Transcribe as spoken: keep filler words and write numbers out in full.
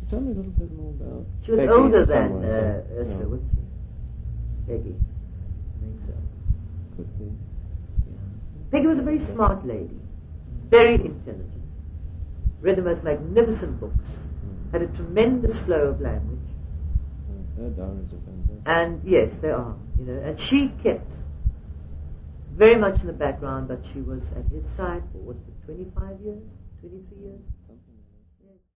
tell me a little bit more about She was Peggy older in than some uh, ways, yeah. Ursula, Yeah. wasn't she? Peggy. I think so. Could be. Yeah. Peggy was a very smart lady, very intelligent, read the most magnificent books, Mm. had a tremendous flow of language. Uh, Her diaries are fantastic. And yes, they are, you know, and she kept very much in the background, but she was at his side for, what, twenty-five years, twenty-three years?